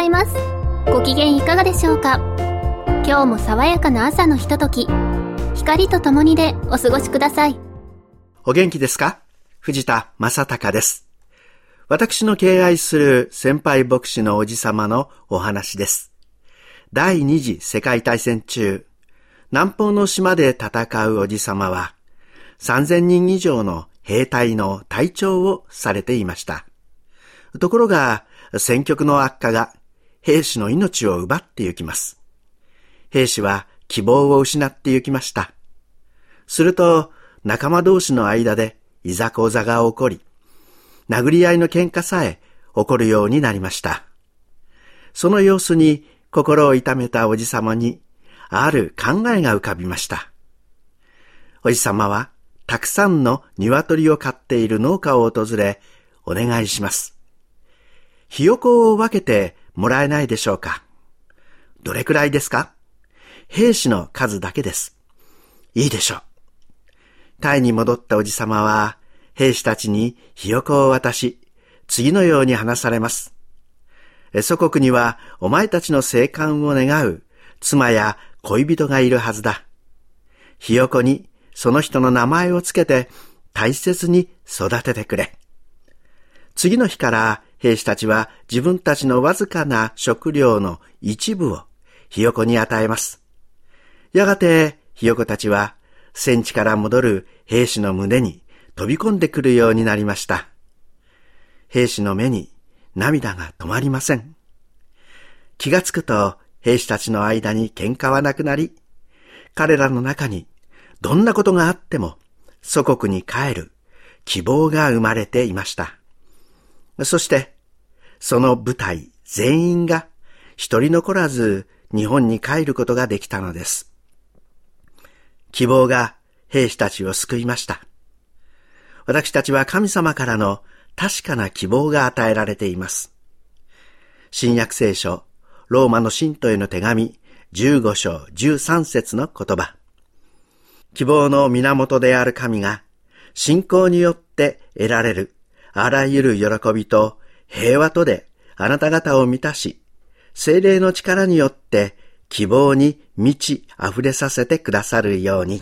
います。ご機嫌いかがでしょうか。今日も爽やかな朝のひととき、光とともにでお過ごしください。 お元気ですか？藤田正孝です。私の敬愛する先輩牧師のおじさまのお話です。第二次世界大戦中、南方の島で戦うおじさまは、3000人以上の兵隊の隊長をされていました。ところが、戦局の悪化が兵士の命を奪ってゆきます。兵士は希望を失ってゆきました。すると、仲間同士の間でいざこざが起こり、殴り合いの喧嘩さえ起こるようになりました。その様子に心を痛めたおじさまに、ある考えが浮かびました。おじさまは、たくさんの鶏を飼っている農家を訪れ、お願いします。ひよこを分けてもらえないでしょうか。どれくらいですか？兵士の数だけです。いいでしょう。タイに戻ったおじさまは、兵士たちにひよこを渡し、次のように話されます。祖国にはお前たちの生還を願う妻や恋人がいるはずだ。ひよこにその人の名前をつけて大切に育ててくれ。次の日から兵士たちは自分たちのわずかな食料の一部をひよこに与えます。やがてひよこたちは戦地から戻る兵士の胸に飛び込んでくるようになりました。兵士の目に涙が止まりません。気がつくと兵士たちの間に喧嘩はなくなり、彼らの中にどんなことがあっても祖国に帰る希望が生まれていました。そして、その部隊全員が一人残らず日本に帰ることができたのです。希望が兵士たちを救いました。私たちは神様からの確かな希望が与えられています。新約聖書、ローマの信徒への手紙、15章13節の言葉。希望の源である神が、信仰によって得られるあらゆる喜びと平和とであなた方を満たし、聖霊の力によって希望に満ち溢れさせてくださるように。